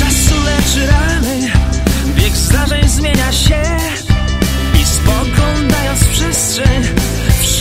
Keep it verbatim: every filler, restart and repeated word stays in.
czasu leczy rany, bieg zdarzeń zmienia się i spoglądając w przestrzeń